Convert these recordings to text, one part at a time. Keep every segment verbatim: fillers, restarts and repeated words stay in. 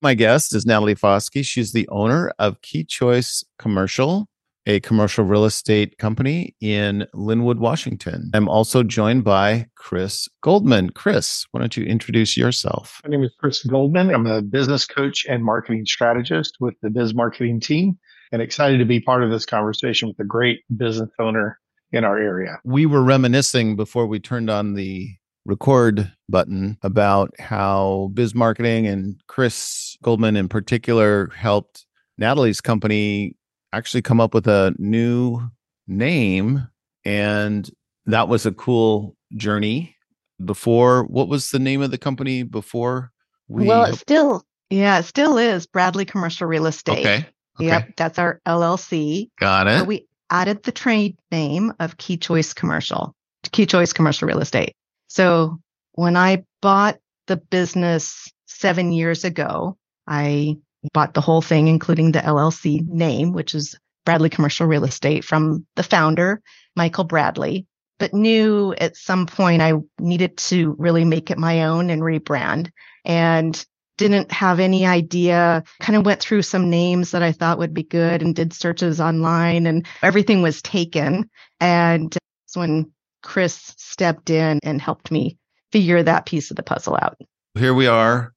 My guest is Natalie Foskey. She's the owner of Key Choice Commercial, a commercial real estate company in Lynnwood, Washington. I'm also joined by Chris Goldman. Chris, why don't you introduce yourself? My name is Chris Goldman. I'm a business coach and marketing strategist with the Biz Marketing team, and excited to be part of this conversation with a great business owner in our area. We were reminiscing before we turned on the record button about how Biz Marketing and Chris Goldman in particular helped Natalie's company actually come up with a new name. And that was a cool journey. Before, what was the name of the company before we? Well, it still, yeah, it still is Bradley Commercial Real Estate. Okay. okay. Yep, that's our L L C. Got it. But we added the trade name of Key Choice Commercial, Key Choice Commercial Real Estate. So when I bought the business seven years ago, I bought the whole thing, including the L L C name, which is Bradley Commercial Real Estate, from the founder, Michael Bradley, but knew at some point I needed to really make it my own and rebrand, and didn't have any idea, kind of went through some names that I thought would be good and did searches online, and everything was taken. And so when Chris stepped in and helped me figure that piece of the puzzle out. Here we are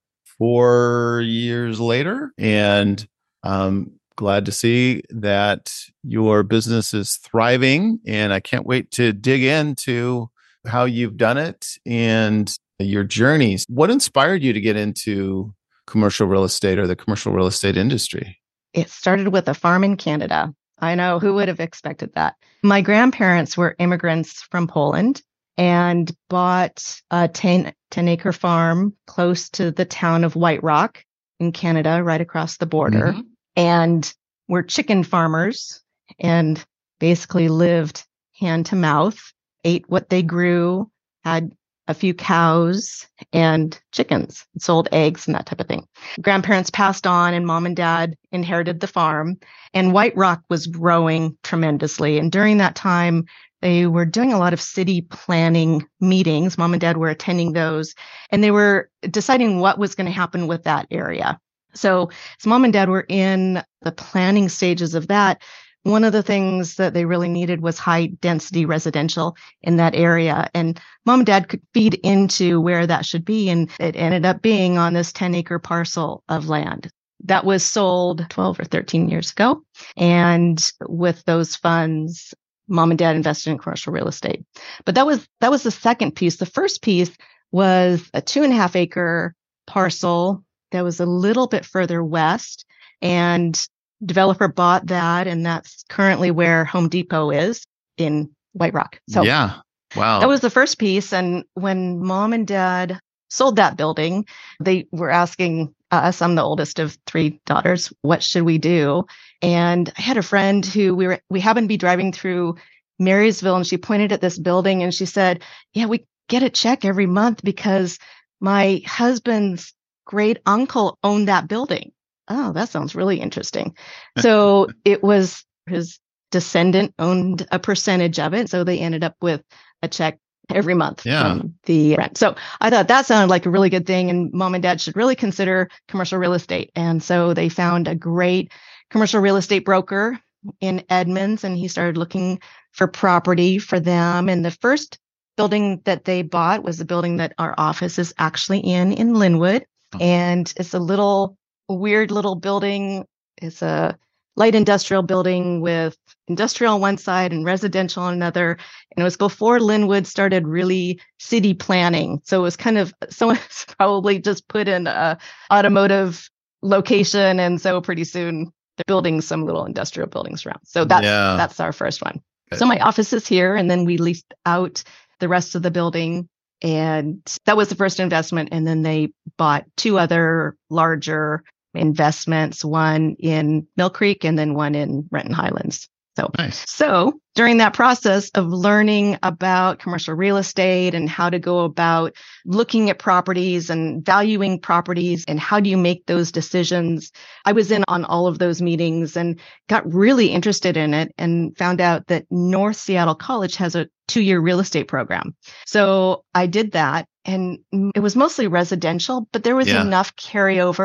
four years later, and I'm glad to see that your business is thriving. And I can't wait to dig into how you've done it and your journeys. What inspired you to get into commercial real estate or the commercial real estate industry? It started with a farm in Canada. I know, who would have expected that? My grandparents were immigrants from Poland and bought a ten, ten acre farm close to the town of White Rock in Canada, right across the border. Mm-hmm. And were chicken farmers and basically lived hand to mouth, ate what they grew, had a few cows and chickens, sold eggs and that type of thing. Grandparents passed on and mom and dad inherited the farm, and White Rock was growing tremendously. And during that time, they were doing a lot of city planning meetings. Mom and dad were attending those, and they were deciding what was going to happen with that area. So as mom and dad were in the planning stages of that, one of the things that they really needed was high density residential in that area. And mom and dad could feed into where that should be. And it ended up being on this ten acre parcel of land that was sold twelve or thirteen years ago. And with those funds, mom and dad invested in commercial real estate. But that was, that was the second piece. The first piece was a two and a half acre parcel that was a little bit further west, and developer bought that, and that's currently where Home Depot is in White Rock. So yeah, wow. That was the first piece. And when mom and dad sold that building, they were asking us, I'm the oldest of three daughters, what should we do? And I had a friend who we were, we happened to be driving through Marysville, and she pointed at this building and she said, yeah, we get a check every month because my husband's great uncle owned that building. Oh, that sounds really interesting. So it was his descendant owned a percentage of it. So they ended up with a check every month yeah. from the rent. So I thought that sounded like a really good thing, and mom and dad should really consider commercial real estate. And so they found a great commercial real estate broker in Edmonds, and he started looking for property for them. And the first building that they bought was the building that our office is actually in, in Lynnwood. Oh. And it's a little weird little building. It's a light industrial building with industrial on one side and residential on another. And it was before Lynnwood started really city planning. So it was kind of, someone probably just put in a automotive location. And so pretty soon they're building some little industrial buildings around. So that's, yeah. that's our first one. Okay. So my office is here, and then we leased out the rest of the building. And that was the first investment. And then they bought two other larger investments, one in Mill Creek and then one in Renton Highlands. So, nice. so during that process of learning about commercial real estate and how to go about looking at properties and valuing properties and how do you make those decisions, I was in on all of those meetings and got really interested in it and found out that North Seattle College has a two-year real estate program. So I did that, and it was mostly residential, but there was yeah. enough carryover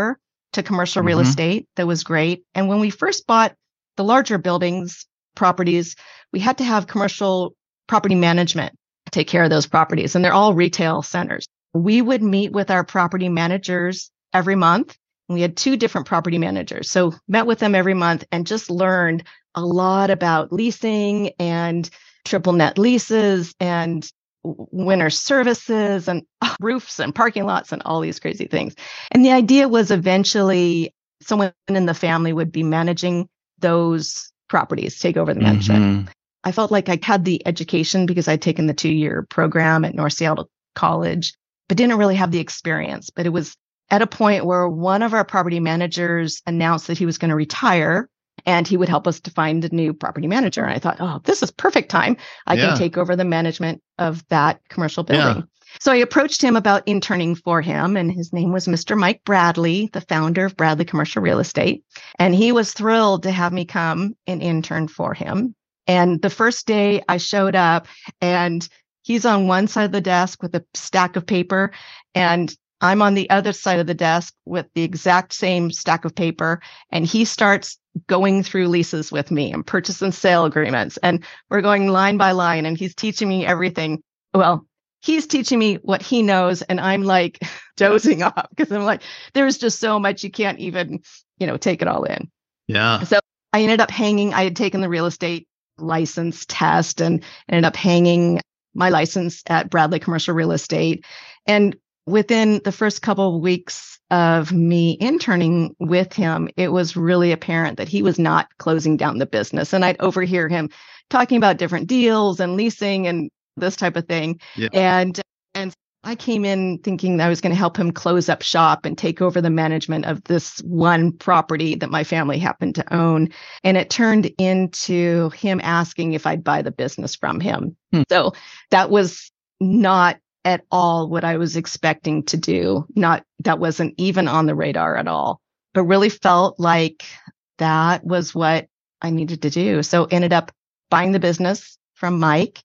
to commercial real Mhm. estate that was great. And when we first bought the larger buildings, properties, we had to have commercial property management take care of those properties. And they're all retail centers. We would meet with our property managers every month. We had two different property managers. So met with them every month and just learned a lot about leasing and triple net leases and winter services and roofs and parking lots and all these crazy things. And the idea was eventually someone in the family would be managing those properties, take over the management. Mhm. I felt like I had the education because I'd taken the two-year program at North Seattle College, but didn't really have the experience. But it was at a point where one of our property managers announced that he was going to retire and he would help us to find a new property manager. And I thought, oh, this is perfect time. I Yeah. can take over the management of that commercial Yeah. building. So I approached him about interning for him, and his name was Mister Mike Bradley, the founder of Bradley Commercial Real Estate. And he was thrilled to have me come and intern for him. And the first day I showed up, and he's on one side of the desk with a stack of paper, and I'm on the other side of the desk with the exact same stack of paper. And he starts going through leases with me and purchase and sale agreements. And we're going line by line, and he's teaching me everything. Well, he's teaching me what he knows, and I'm like dozing off because I'm like, there's just so much you can't even, you know, take it all in. Yeah. So I ended up hanging, I had taken the real estate license test and ended up hanging my license at Bradley Commercial Real Estate. And within the first couple of weeks of me interning with him, it was really apparent that he was not closing down the business. And I'd overhear him talking about different deals and leasing and this type of thing. Yeah. And and I came in thinking that I was going to help him close up shop and take over the management of this one property that my family happened to own. And it turned into him asking if I'd buy the business from him. Hmm. So that was not at all what I was expecting to do. Not that wasn't even on the radar at all, but really felt like that was what I needed to do. So ended up buying the business from Mike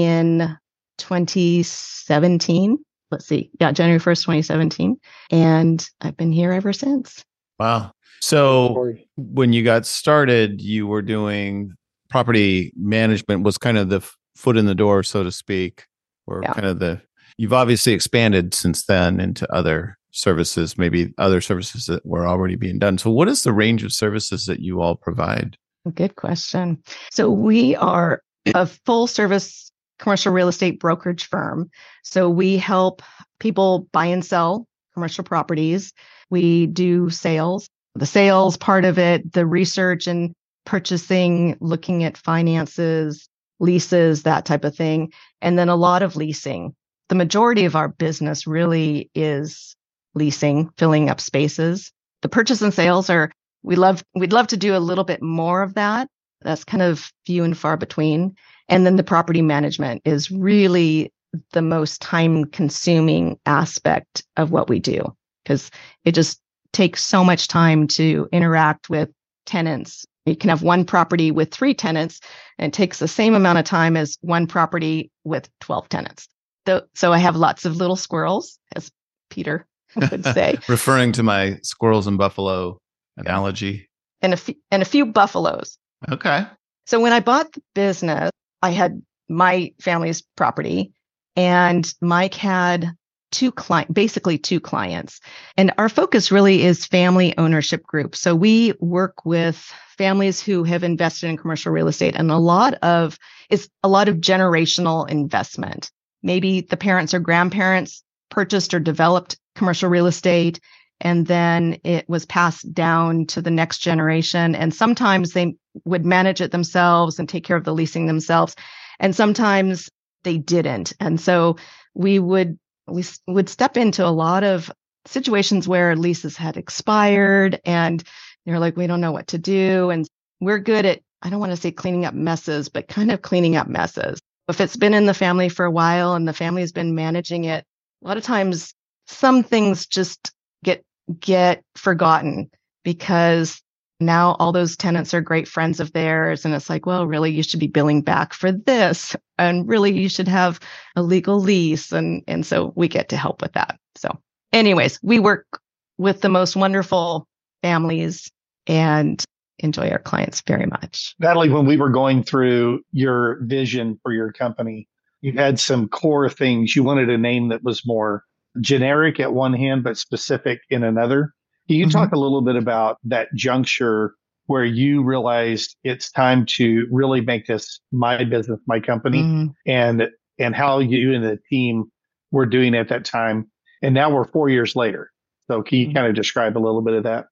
in twenty seventeen. Let's see. Yeah, January first, twenty seventeen. And I've been here ever since. Wow. So when you got started, you were doing property management was kind of the f- foot in the door, so to speak, or Yeah. kind of the, you've obviously expanded since then into other services, maybe other services that were already being done. So what is the range of services that you all provide? Good question. So we are a full service commercial real estate brokerage firm. So we help people buy and sell commercial properties. We do sales, the sales part of it, the research and purchasing, looking at finances, leases, that type of thing. And then a lot of leasing. The majority of our business really is leasing, filling up spaces. The purchase and sales are, we love, we'd love to do a little bit more of that. That's kind of few and far between. And then the property management is really the most time consuming aspect of what we do, because it just takes so much time to interact with tenants. You can have one property with three tenants, and it takes the same amount of time as one property with twelve tenants. So, so I have lots of little squirrels, as Peter would say, Referring to my squirrels and buffalo analogy. and a few, and a few buffaloes. Okay. So when I bought the business, I had my family's property, and Mike had two client, basically two clients. And our focus really is family ownership groups. So we work with families who have invested in commercial real estate, and a lot of it's a lot of generational investment. Maybe the parents or grandparents purchased or developed commercial real estate, and then it was passed down to the next generation. And sometimes they would manage it themselves and take care of the leasing themselves. And sometimes they didn't. And so we would we would step into a lot of situations where leases had expired and they're like, we don't know what to do. And we're good at, I don't want to say cleaning up messes, but kind of cleaning up messes. If it's been in the family for a while and the family has been managing it, a lot of times some things just get get forgotten because now all those tenants are great friends of theirs. And it's like, well, really, you should be billing back for this. And really, you should have a legal lease. And, and so we get to help with that. So anyways, we work with the most wonderful families, and enjoy our clients very much. Natalie, when we were going through your vision for your company, you had some core things. You wanted a name that was more generic at one hand, but specific in another. Can you mm-hmm. talk a little bit about that juncture where you realized it's time to really make this my business, my company, mm-hmm. and and how you and the team were doing at that time? And now we're four years later. So can you mm-hmm. kind of describe a little bit of that?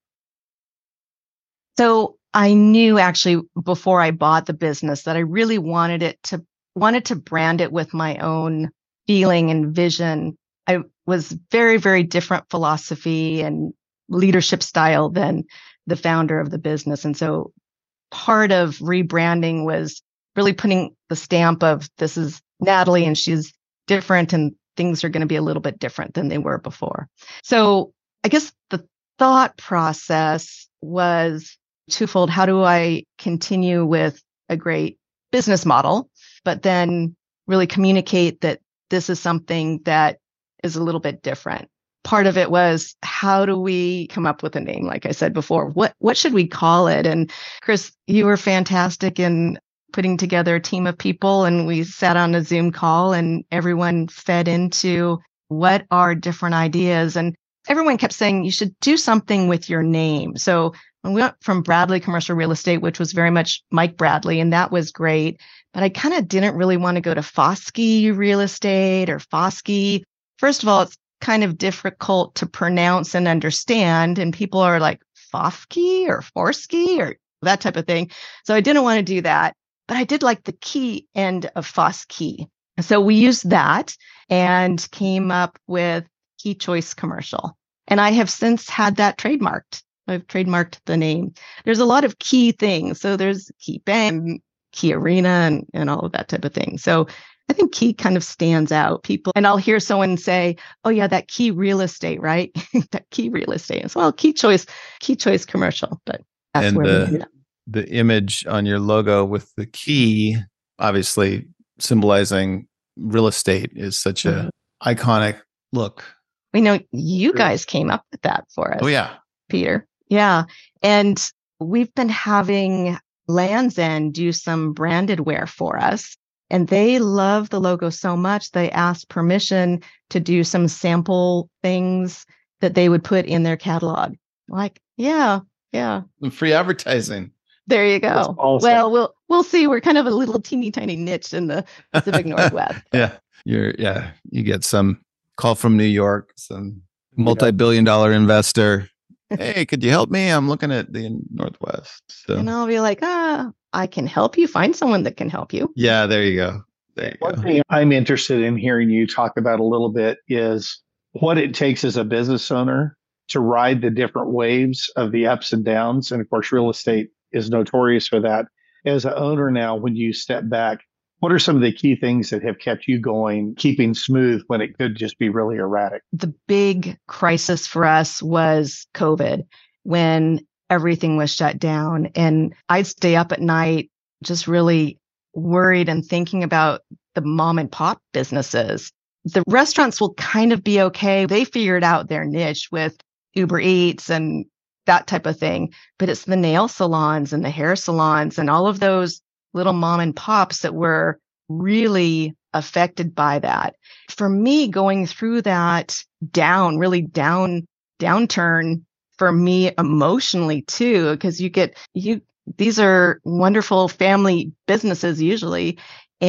So I knew actually before I bought the business that I really wanted it to wanted to brand it with my own feeling and vision. I was very, very different philosophy and leadership style than the founder of the business. And so part of rebranding was really putting the stamp of this is Natalie and she's different and things are going to be a little bit different than they were before. So I guess the thought process was twofold. How do I continue with a great business model, but then really communicate that this is something that is a little bit different? Part of it was, how do we come up with a name? Like I said before, what what should we call it? And Chris, you were fantastic in putting together a team of people, and we sat on a Zoom call and everyone fed into what are different ideas. And everyone kept saying you should do something with your name. So when we went from Bradley Commercial Real Estate, which was very much Mike Bradley, and that was great. But I kind of didn't really want to go to Foskey Real Estate or Foskey. First of all, it's kind of difficult to pronounce and understand. And people are like Foskey or Forsky or that type of thing. So I didn't want to do that. But I did like the key end of Foskey. So we used that and came up with Key Choice Commercial. And I have since had that trademarked. I've trademarked the name. There's a lot of key things. So there's Key Bank, Key Arena, and, and all of that type of thing. So I think Key kind of stands out. People, and I'll hear someone say, oh yeah, that Key Real Estate, right? That Key Real Estate as well. Key Choice, Key Choice Commercial. But that's and where the, we ended up. The image on your logo with the key, obviously symbolizing real estate, is such a mm-hmm. iconic look. We know you guys came up with that for us. Oh yeah. Peter. Yeah. And we've been having Lands' End do some branded wear for us. And they love the logo so much, they asked permission to do some sample things that they would put in their catalog. Like, yeah, yeah. Free advertising. There you go. Awesome. Well, we'll we'll see. We're kind of a little teeny tiny niche in the Pacific Northwest. Yeah. You're yeah. You get some call from New York, some multi-billion dollar investor. Hey, could you help me? I'm looking at the Northwest. So. And I'll be like, ah, I can help you. Find someone that can help you. Yeah, there you go. There you One go. thing I'm interested in hearing you talk about a little bit is what it takes as a business owner to ride the different waves of the ups and downs. And of course, real estate is notorious for that. As an owner now, when you step back, what are some of the key things that have kept you going, keeping smooth when it could just be really erratic? The big crisis for us was COVID, when everything was shut down. And I'd stay up at night just really worried and thinking about the mom and pop businesses. The restaurants will kind of be okay. They figured out their niche with Uber Eats and that type of thing. But it's the nail salons and the hair salons and all of those little mom and pops that were really affected by that. For me, going through that down, really down, downturn for me emotionally too, because you get, you, these are wonderful family businesses usually,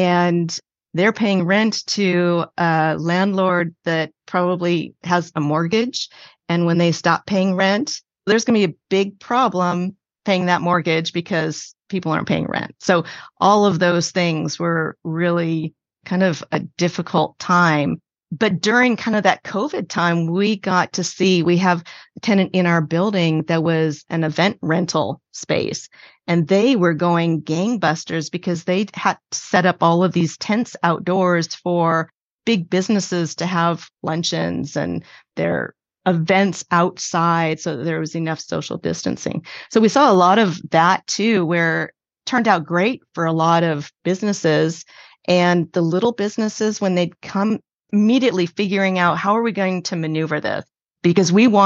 and they're paying rent to a landlord that probably has a mortgage. And when they stop paying rent, there's going to be a big problem paying that mortgage because people aren't paying rent. So all of those things were really kind of a difficult time. But during kind of that COVID time, we got to see, we have a tenant in our building that was an event rental space, and they were going gangbusters because they had to set up all of these tents outdoors for big businesses to have luncheons and their events outside, so that there was enough social distancing. So we saw a lot of that too, where it turned out great for a lot of businesses, and the little businesses, when they'd come immediately figuring out, how are we going to maneuver this? Because we want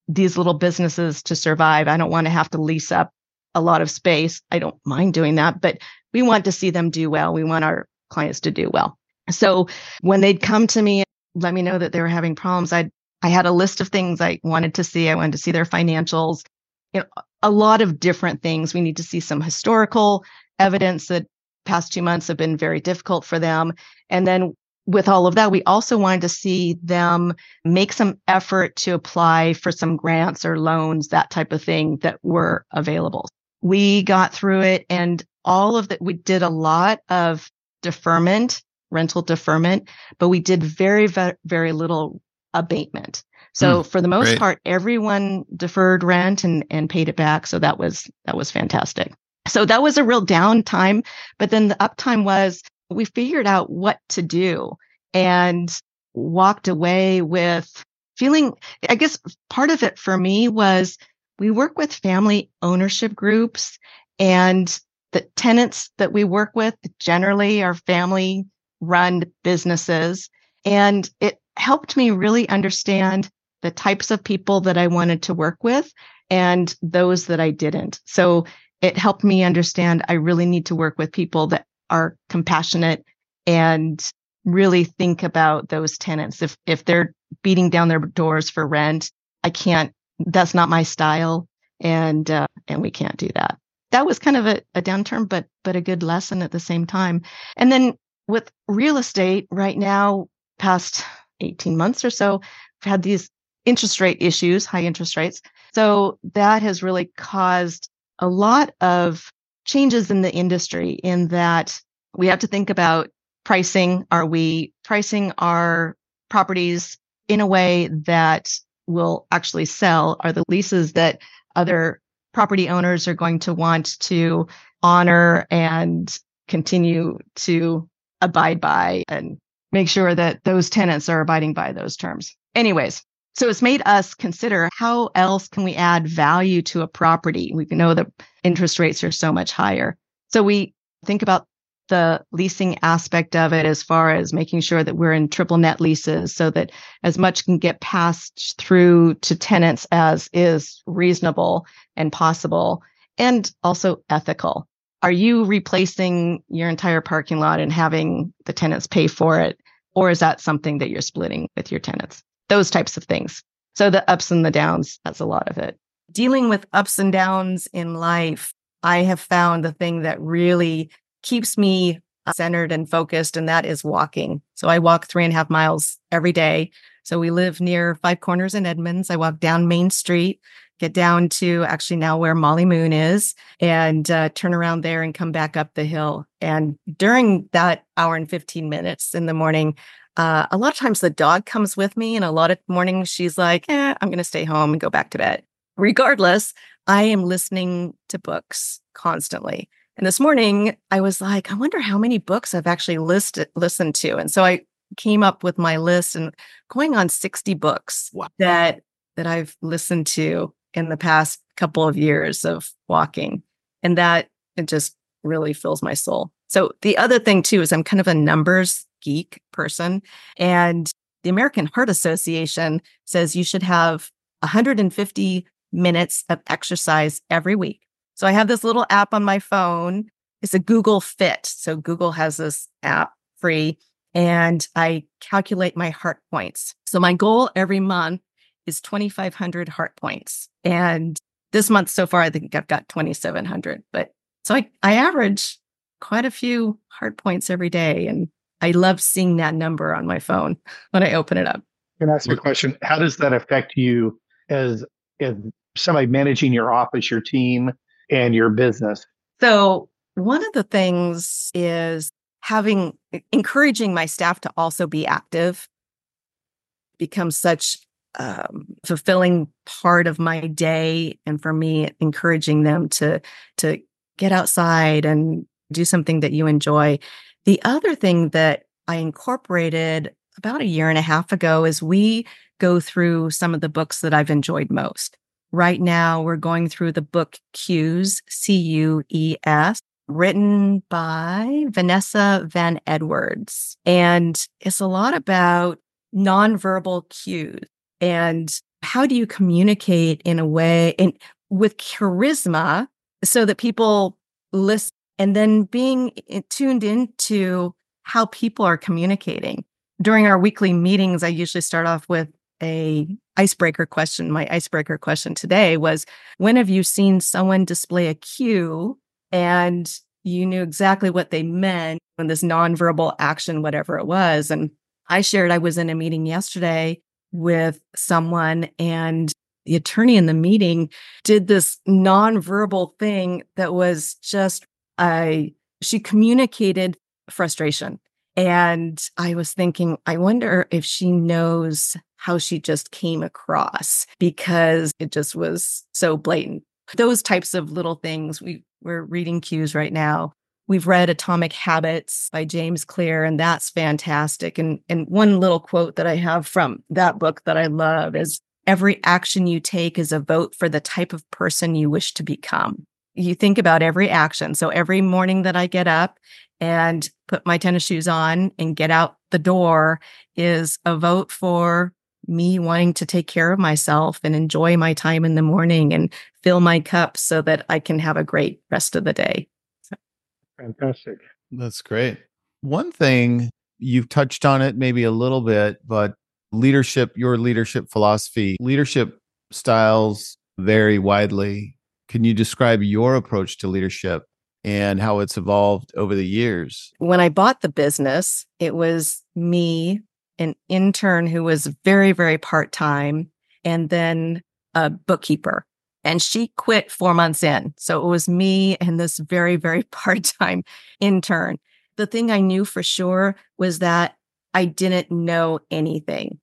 these little businesses to survive. I don't want to have to lease up a lot of space. I don't mind doing that, but we want to see them do well. We want our clients to do well. So when they'd come to me and let me know that they were having problems, I I had a list of things I wanted to see. I wanted to see their financials, you know, a lot of different things. We need to see some historical evidence that past two months have been very difficult for them. And then with all of that, we also wanted to see them make some effort to apply for some grants or loans, that type of thing that were available. We got through it, and all of that, we did a lot of deferment, rental deferment, but we did very, very, very little abatement. So mm, for the most great. part, everyone deferred rent and, and paid it back. So that was, that was fantastic. So that was a real downtime. But then the uptime was, we figured out what to do and walked away with feeling, I guess part of it for me was we work with family ownership groups, and the tenants that we work with generally are family run businesses. And it helped me really understand the types of people that I wanted to work with and those that I didn't. So it helped me understand I really need to work with people that are compassionate and really think about those tenants. If if they're beating down their doors for rent, I can't, that's not my style. And uh, and we can't do that. That was kind of a, a downturn, but but a good lesson at the same time. And then with real estate right now, past eighteen months or so, we've had these interest rate issues, high interest rates. So that has really caused a lot of changes in the industry, in that we have to think about pricing. Are we pricing our properties in a way that will actually sell? Are the leases that other property owners are going to want to honor and continue to abide by, and make sure that those tenants are abiding by those terms? Anyways, so it's made us consider how else can we add value to a property. We know that interest rates are so much higher. So we think about the leasing aspect of it, as far as making sure that we're in triple net leases so that as much can get passed through to tenants as is reasonable and possible, and also ethical. Are you replacing your entire parking lot and having the tenants pay for it? Or is that something that you're splitting with your tenants? Those types of things. So the ups and the downs, that's a lot of it. Dealing with ups and downs in life, I have found the thing that really keeps me centered and focused, and that is walking. So I walk three and a half miles every day. So we live near Five Corners in Edmonds. I walk down Main Street, get down to actually now where Molly Moon is, and uh, turn around there and come back up the hill. And during that hour and fifteen minutes in the morning, uh, a lot of times the dog comes with me, and a lot of mornings she's like, eh, I'm going to stay home and go back to bed. Regardless, I am listening to books constantly. And this morning I was like, I wonder how many books I've actually listed, listened to. And so I came up with my list, and going on sixty books wow. that that I've listened to in the past couple of years of walking. And that it just really fills my soul. So the other thing too is I'm kind of a numbers geek person. And the American Heart Association says you should have one hundred fifty minutes of exercise every week. So I have this little app on my phone. It's a Google Fit. So Google has this app free, and I calculate my heart points. So my goal every month is twenty-five hundred heart points. And this month so far, I think I've got twenty-seven hundred. But so I, I average quite a few heart points every day. And I love seeing that number on my phone when I open it up. Can I ask you a question? How does that affect you as, as somebody managing your office, your team, and your business? So one of the things is having, encouraging my staff to also be active becomes such um, fulfilling part of my day. And for me, encouraging them to, to get outside and do something that you enjoy. The other thing that I incorporated about a year and a half ago is we go through some of the books that I've enjoyed most. Right now, we're going through the book Cues, C U E S, written by Vanessa Van Edwards. And it's a lot about nonverbal cues. And how do you communicate in a way and with charisma so that people listen, and then being tuned into how people are communicating. During our weekly meetings, I usually start off with a icebreaker question. My icebreaker question today was, when have you seen someone display a cue and you knew exactly what they meant when this nonverbal action, whatever it was? And I shared I was in a meeting yesterday with someone, and the attorney in the meeting did this nonverbal thing that was just, I, she communicated frustration. And I was thinking, I wonder if she knows how she just came across, because it just was so blatant. Those types of little things. We, we're reading cues right now. We've read Atomic Habits by James Clear, and that's fantastic. And, and one little quote that I have from that book that I love is, every action you take is a vote for the type of person you wish to become. You think about every action. So every morning that I get up and put my tennis shoes on and get out the door is a vote for me wanting to take care of myself and enjoy my time in the morning and fill my cup so that I can have a great rest of the day. So. Fantastic. That's great. One thing, you've touched on it maybe a little bit, but leadership, your leadership philosophy, leadership styles vary widely. Can you describe your approach to leadership and how it's evolved over the years? When I bought the business, it was me, an intern who was very, very part-time, and then a bookkeeper. And she quit four months in. So it was me and this very, very part-time intern. The thing I knew for sure was that I didn't know anything.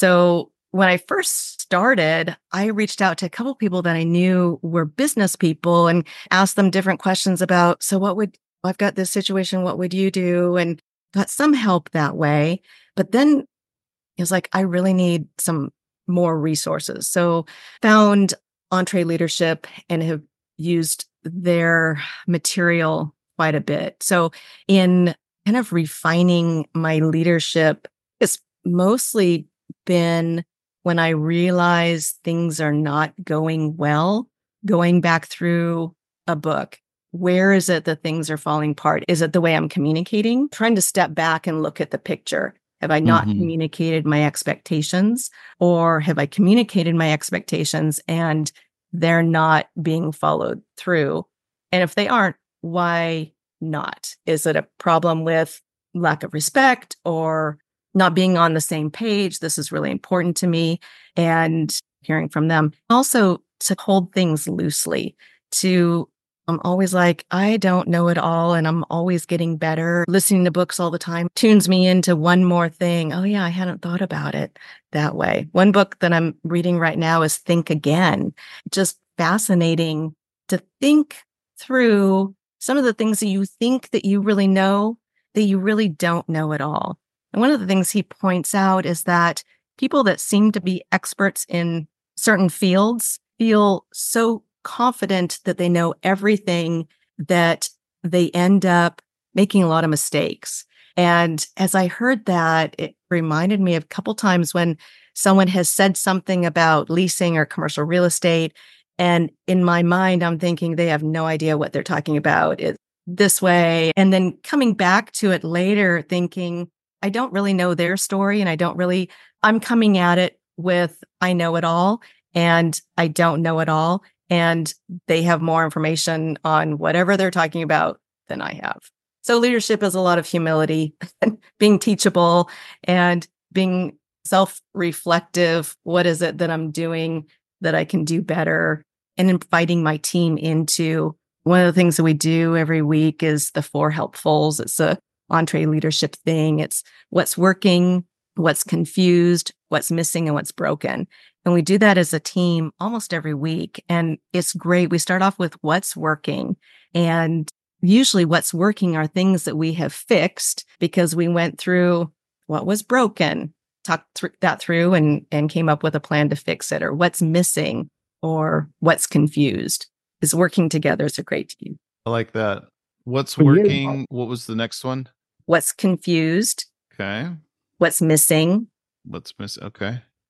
So when I first started, I reached out to a couple of people that I knew were business people and asked them different questions about, so what would, I've got this situation, what would you do? And got some help that way. But then it was like, I really need some more resources. So found EntreLeadership and have used their material quite a bit. So in kind of refining my leadership, it's mostly been when I realize things are not going well, going back through a book. Where is it that things are falling apart? Is it the way I'm communicating? Trying to step back and look at the picture. Have I not mm-hmm. communicated my expectations, or have I communicated my expectations and they're not being followed through? And if they aren't, why not? Is it a problem with lack of respect or not being on the same page? This is really important to me, and hearing from them. Also, to hold things loosely, to I'm always like, I don't know it all, and I'm always getting better. Listening to books all the time tunes me into one more thing. Oh yeah, I hadn't thought about it that way. One book that I'm reading right now is Think Again. Just fascinating to think through some of the things that you think that you really know, that you really don't know at all. And one of the things he points out is that people that seem to be experts in certain fields feel so confident that they know everything that they end up making a lot of mistakes. And as I heard that, it reminded me of a couple times when someone has said something about leasing or commercial real estate. And in my mind, I'm thinking they have no idea what they're talking about. It's this way. And then coming back to it later, thinking, I don't really know their story. And I don't really, I'm coming at it with, I know it all and I don't know it all. And they have more information on whatever they're talking about than I have. So leadership is a lot of humility, being teachable and being self-reflective. What is it that I'm doing that I can do better? And inviting my team into one of the things that we do every week is the four helpfuls. It's a EntreLeadership thing. It's what's working, what's confused, what's missing, and what's broken. And we do that as a team almost every week. And it's great. We start off with what's working. And usually what's working are things that we have fixed because we went through what was broken, talked th- that through and, and came up with a plan to fix it, or what's missing or what's confused. Is working together as a great team. I like that. What's working? What was the next one? What's confused. Okay. What's missing. What's missing? Okay.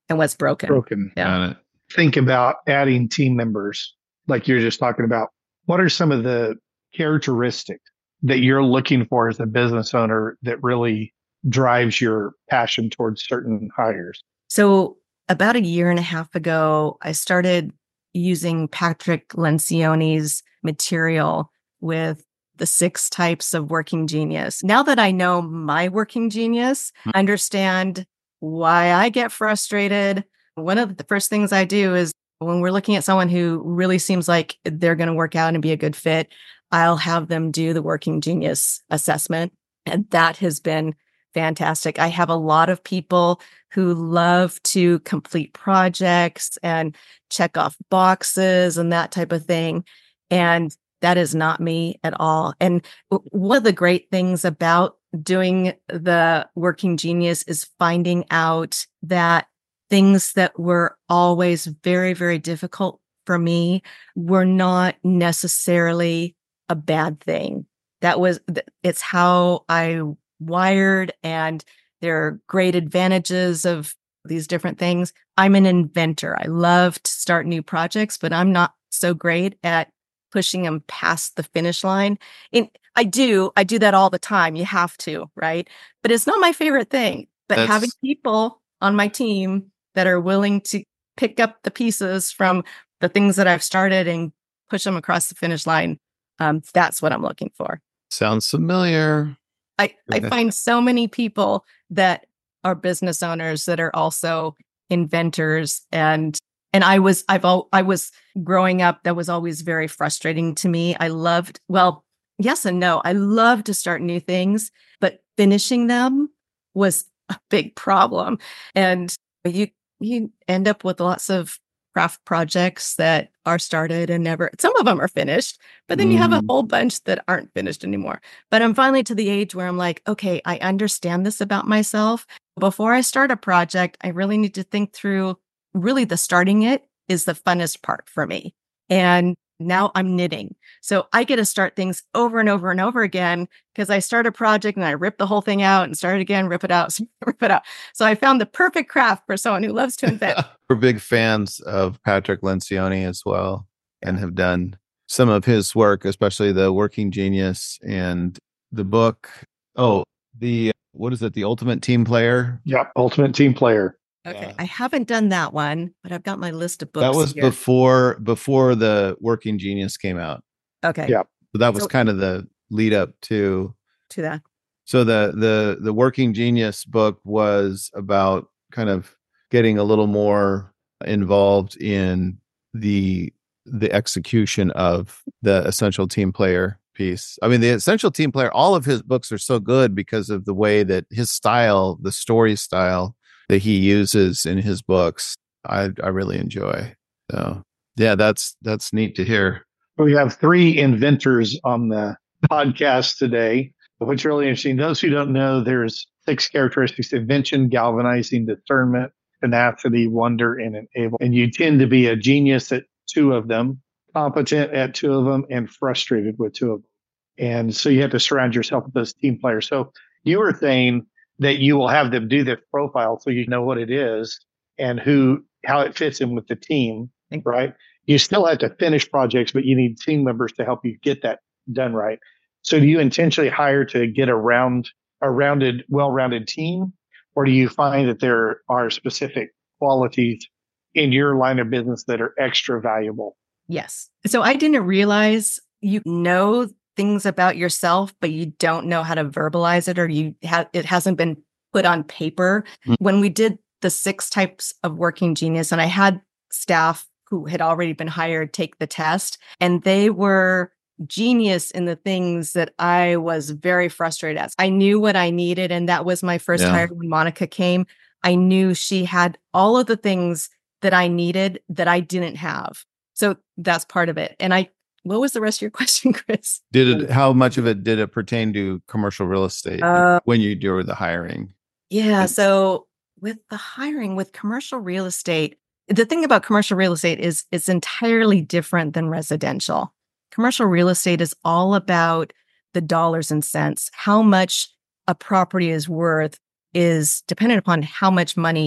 and what's broken. Broken. Yeah. Got it. Think about adding team members, like you're just talking about. What are some of the characteristics that you're looking for as a business owner that really drives your passion towards certain hires? So about a year and a half ago, I started using Patrick Lencioni's material with the six types of working genius. Now that I know my working genius, Hmm. I understand why I get frustrated. One of the first things I do is when we're looking at someone who really seems like they're going to work out and be a good fit, I'll have them do the working genius assessment. And that has been fantastic. I have a lot of people who love to complete projects and check off boxes and that type of thing. And that is not me at all. And one of the great things about doing the working genius is finding out that things that were always very, very difficult for me were not necessarily a bad thing. That was, it's how I wired, and there are great advantages of these different things. I'm an inventor. I love to start new projects, but I'm not so great at pushing them past the finish line. And I do, I do that all the time. You have to, right? But it's not my favorite thing. But That's- having people on my team that are willing to pick up the pieces from the things that I've started and push them across the finish line, um, that's what I'm looking for. Sounds familiar. I, I find so many people that are business owners that are also inventors, and and I was I've all I was growing up, that was always very frustrating to me. I loved, well, yes and no. I love to start new things, but finishing them was a big problem. And you you end up with lots of craft projects that are started and never, some of them are finished, but then you have a Mm. whole bunch that aren't finished anymore. But I'm finally to the age where I'm like, okay, I understand this about myself. Before I start a project, I really need to think through, really the starting it is the funnest part for me. And now I'm knitting. So I get to start things over and over and over again because I start a project and I rip the whole thing out and start it again, rip it out, rip it out. So I found the perfect craft for someone who loves to invent. We're big fans of Patrick Lencioni as well, and have done some of his work, especially the Working Genius and the book. Oh, the what is it? The Ultimate Team Player. Yep. Ultimate Team Player. Okay. Yeah. I haven't done that one, but I've got my list of books. That was here. before before the Working Genius came out. Okay. Yeah. So that was So- kind of the lead up to. To that. So the the the Working Genius book was about kind of getting a little more involved in the the execution of the Essential Team Player piece. I mean, the Essential Team Player, all of his books are so good because of the way that his style, the story style that he uses in his books, I I really enjoy. So yeah, that's that's neat to hear. We have three inventors on the podcast today, which is really interesting. Those who don't know, there's six characteristics: invention, galvanizing, discernment, tenacity, wonder, and enable. And you tend to be a genius at two of them, competent at two of them, and frustrated with two of them. And so you have to surround yourself with those team players. So you were saying that you will have them do this profile so you know what it is and who, how it fits in with the team, right? You still have to finish projects, but you need team members to help you get that done right. So do you intentionally hire to get a round, a rounded, well-rounded team, or do you find that there are specific qualities in your line of business that are extra valuable? Yes. So I didn't realize you know things about yourself, but you don't know how to verbalize it, or you have, it hasn't been put on paper. Mm. When we did the six types of working genius, and I had staff who had already been hired take the test, and they were genius in the things that I was very frustrated at. I knew what I needed, and that was my first Yeah. hire when Monica came. I knew she had all of the things that I needed that I didn't have. So that's part of it. And I, what was the rest of your question, Chris? Did it? How much of it did it pertain to commercial real estate Uh, when you do the hiring? Yeah. And- So with the hiring, with commercial real estate, the thing about commercial real estate is it's entirely different than residential. Commercial real estate is all about the dollars and cents. How much a property is worth is dependent upon how much money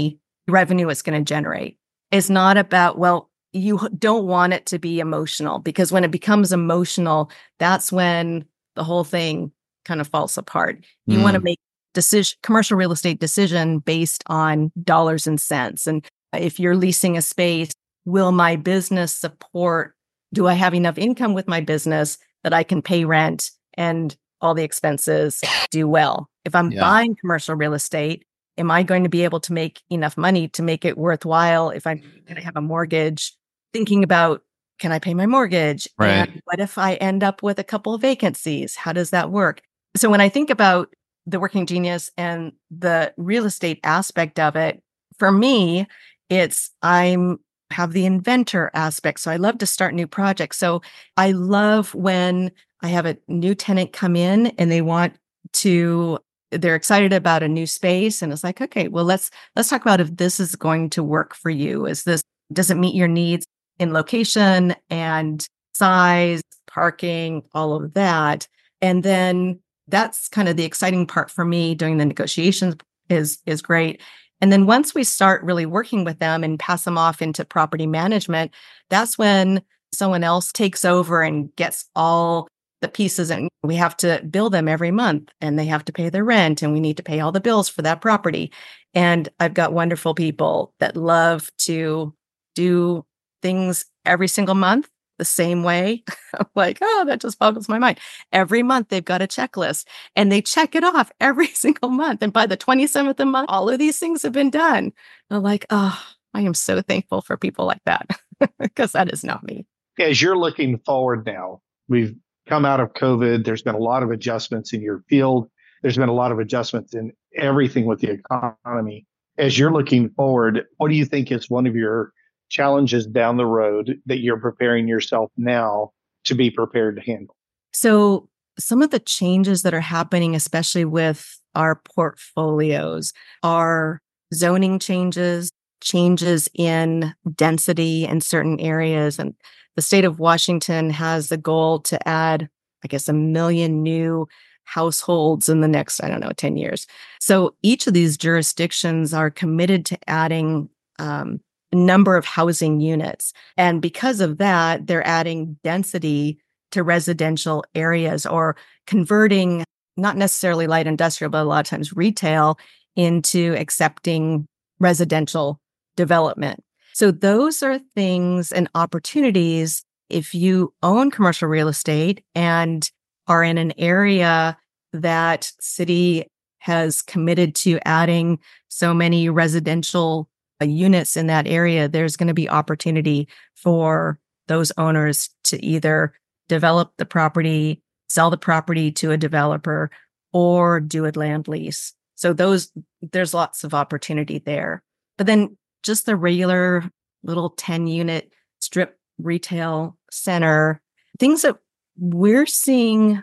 revenue it's going to generate. It's not about, well, you don't want it to be emotional, because when it becomes emotional, that's when the whole thing kind of falls apart. You Mm. want to make decision, commercial real estate decision based on dollars and cents. And if you're leasing a space, will my business support, do I have enough income with my business that I can pay rent and all the expenses do well? If I'm Yeah. buying commercial real estate, am I going to be able to make enough money to make it worthwhile if I'm going to have a mortgage? Thinking about, can I pay my mortgage? Right. And what if I end up with a couple of vacancies? How does that work? So when I think about the Working Genius and the real estate aspect of it, for me, it's I'm have the inventor aspect. So I love to start new projects. So I love when I have a new tenant come in and they want to, they're excited about a new space. And it's like, okay, well, let's, let's talk about if this is going to work for you. Is this, does it meet your needs in location and size, parking, all of that? And then that's kind of the exciting part for me. Doing the negotiations is, is great. And then once we start really working with them and pass them off into property management, that's when someone else takes over and gets all the pieces, and we have to bill them every month and they have to pay their rent and we need to pay all the bills for that property. And I've got wonderful people that love to do things every single month the same way. I'm like, oh, that just boggles my mind. Every month they've got a checklist and they check it off every single month. And by the twenty-seventh of the month, all of these things have been done. I'm like, oh, I am so thankful for people like that, because that is not me. As you're looking forward now, we've come out of COVID. There's been a lot of adjustments in your field. There's been a lot of adjustments in everything with the economy. As you're looking forward, what do you think is one of your challenges down the road that you're preparing yourself now to be prepared to handle? So some of the changes that are happening, especially with our portfolios, are zoning changes, changes in density in certain areas. And the state of Washington has the goal to add, I guess, a million new households in the next, I don't know, ten years. So each of these jurisdictions are committed to adding um, a number of housing units. And because of that, they're adding density to residential areas, or converting not necessarily light industrial, but a lot of times retail into accepting residential development. So those are things and opportunities if you own commercial real estate and are in an area that city has committed to adding so many residential uh, units in that area, there's going to be opportunity for those owners to either develop the property, sell the property to a developer, or do a land lease. So those, there's lots of opportunity there. But then just the regular little ten unit strip retail center, things that we're seeing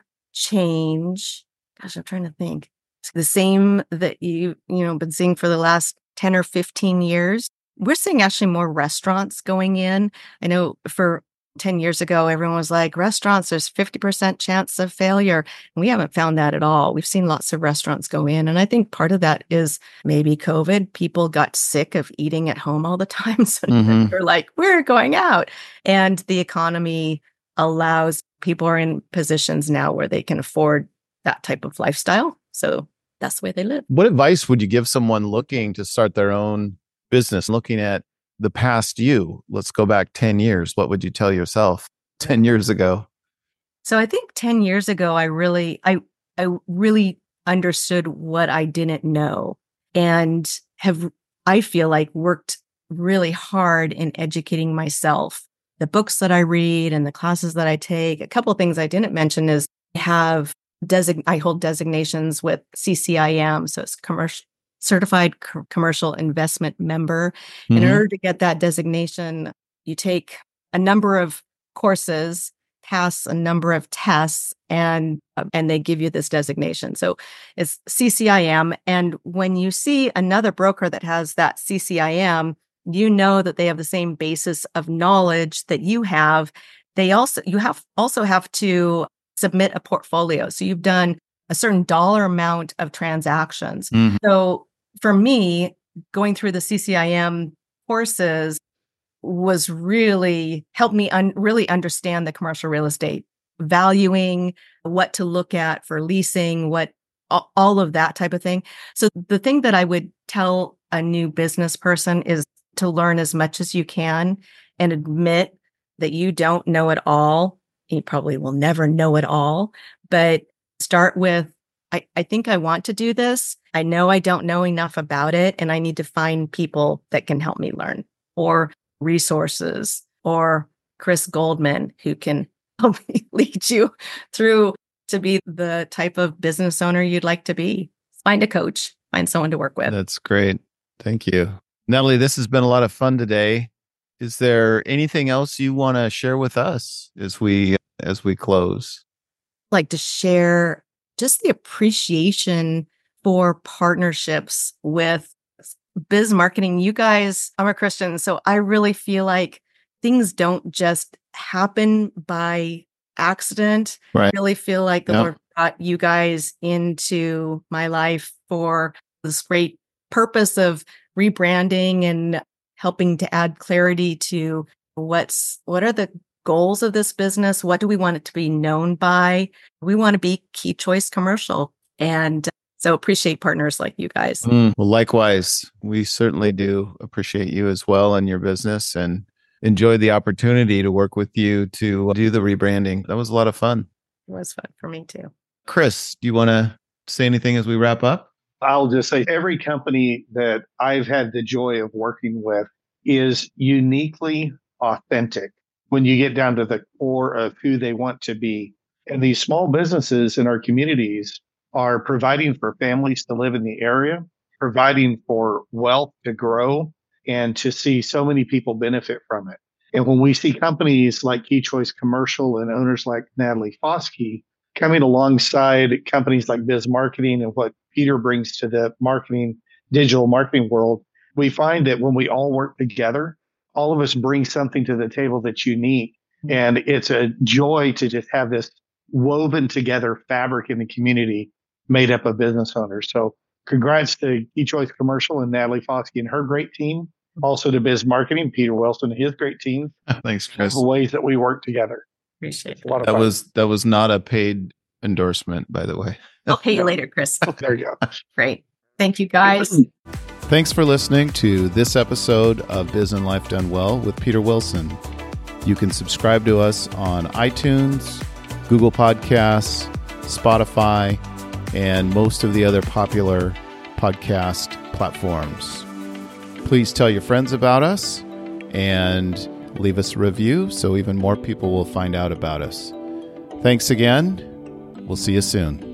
change. Gosh, I'm trying to think. It's the same that you, you know, been seeing for the last ten or fifteen years. We're seeing actually more restaurants going in. I know for ten years ago, everyone was like, restaurants, there's fifty percent chance of failure. And we haven't found that at all. We've seen lots of restaurants go in. And I think part of that is maybe COVID. People got sick of eating at home all the time. So Mm-hmm. they're like, we're going out. And the economy allows people are in positions now where they can afford that type of lifestyle. So that's the way they live. What advice would you give someone looking to start their own business, looking at the past you? Let's go back ten years. What would you tell yourself ten years ago? So I think ten years ago, I really, I, I really understood what I didn't know, and have, I feel like, worked really hard in educating myself. The books that I read and the classes that I take. A couple of things I didn't mention is I have design, I hold designations with C C I M. So it's commercial certified co- commercial investment member. Mm-hmm. In order to get that designation, you take a number of courses, pass a number of tests, and uh, and they give you this designation. So it's C C I M. And when you see another broker that has that C C I M, you know that they have the same basis of knowledge that you have. They also, you have also have to submit a portfolio. So you've done a certain dollar amount of transactions. Mm-hmm. So for me, going through the C C I M courses was really helped me un- really understand the commercial real estate, valuing, what to look at for leasing, what all of that type of thing. So the thing that I would tell a new business person is to learn as much as you can and admit that you don't know it all. You probably will never know it all, but start with, I, I think I want to do this. I know I don't know enough about it, and I need to find people that can help me learn, or resources, or Chris Goldman, who can help me lead you through to be the type of business owner you'd like to be. Find a coach, find someone to work with. That's great. Thank you. Natalie, this has been a lot of fun today. Is there anything else you want to share with us as we as we close? I'd like to share just the appreciation for partnerships with biz marketing. You guys, I'm a Christian, so I really feel like things don't just happen by accident. Right. I really feel like the Yep. Lord brought you guys into my life for this great purpose of rebranding and helping to add clarity to what's what are the goals of this business? What do we want it to be known by? We want to be Key Choice Commercial. And so appreciate partners like you guys. Mm, well, likewise, we certainly do appreciate you as well and your business, and enjoyed the opportunity to work with you to do the rebranding. That was a lot of fun. It was fun for me too. Chris, do you want to say anything as we wrap up? I'll just say every company that I've had the joy of working with is uniquely authentic when you get down to the core of who they want to be. And these small businesses in our communities are providing for families to live in the area, providing for wealth to grow, and to see so many people benefit from it. And when we see companies like Key Choice Commercial and owners like Natalie Foskey coming alongside companies like Biz Marketing and what Peter brings to the marketing, digital marketing world, we find that when we all work together, all of us bring something to the table that's unique. And it's a joy to just have this woven together fabric in the community made up of business owners. So congrats to Key Choice Commercial and Natalie Foskey and her great team. Also to Biz Marketing, Peter Wilson and his great team. Thanks, Chris. The ways that we work together. Appreciate It's a lot of That fun. was that was not a paid endorsement, by the way. I'll pay you later, Chris. There you go. Great. Thank you, guys. Thanks for listening to this episode of Biz and Life Done Well with Peter Wilson. You can subscribe to us on iTunes, Google Podcasts, Spotify, and most of the other popular podcast platforms. Please tell your friends about us and leave us a review so even more people will find out about us. Thanks again. We'll see you soon.